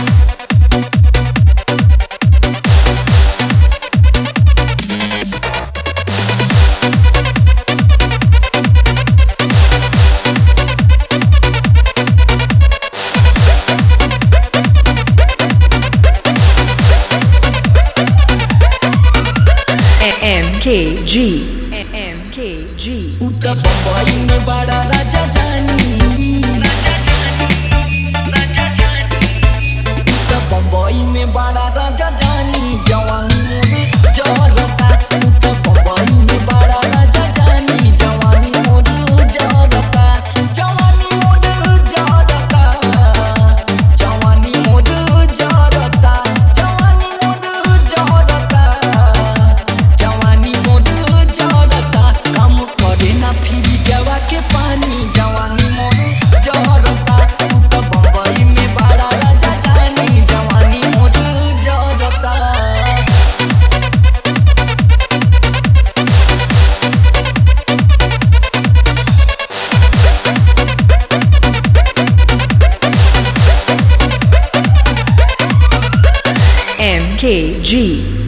MKG उता बम्बई में बड़ा राजा जानी उता बम्बई में बड़ा राजा जानी जवानी मोरे जरता उता बम्बई में बड़ा राजा जानी जवानी मोरे जरता जवानी मोरे जरता जवानी मोरे जरता जवानी मोरे जरता जवानी मोरे जरता काम करे ना फिर जवा के पानी जवानी मोरे जरता उता बम्बई में बड़ा राजा जानी जवानी मोरे जरता MKG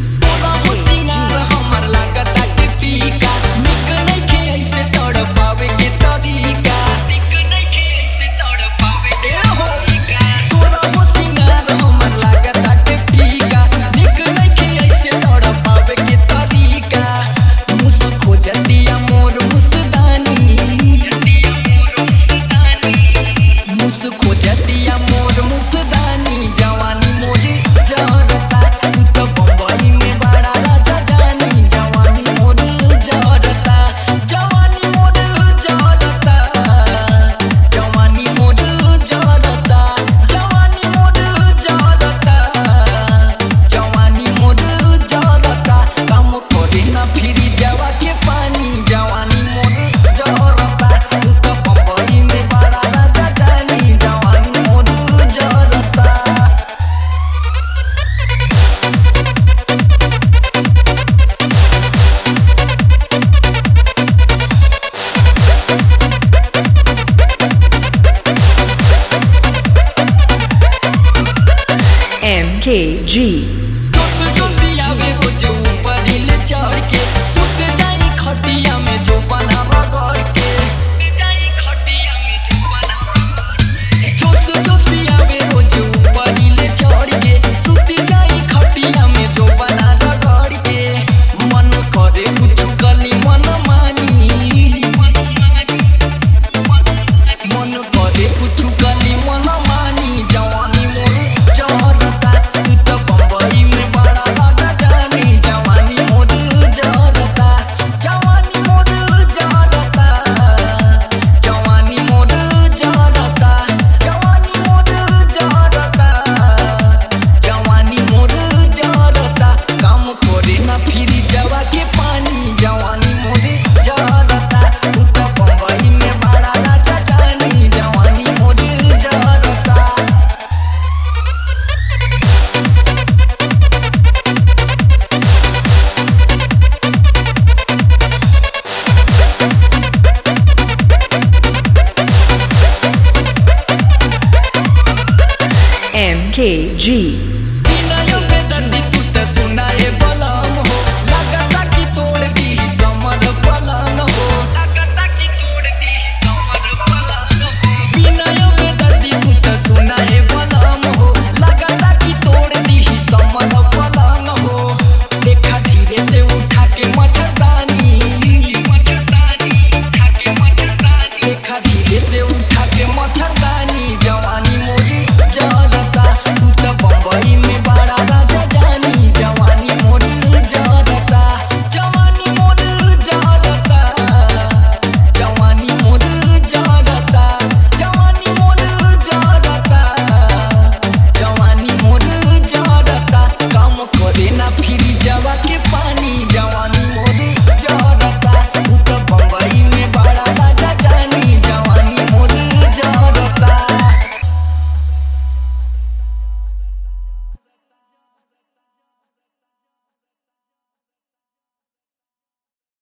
MKG से उठा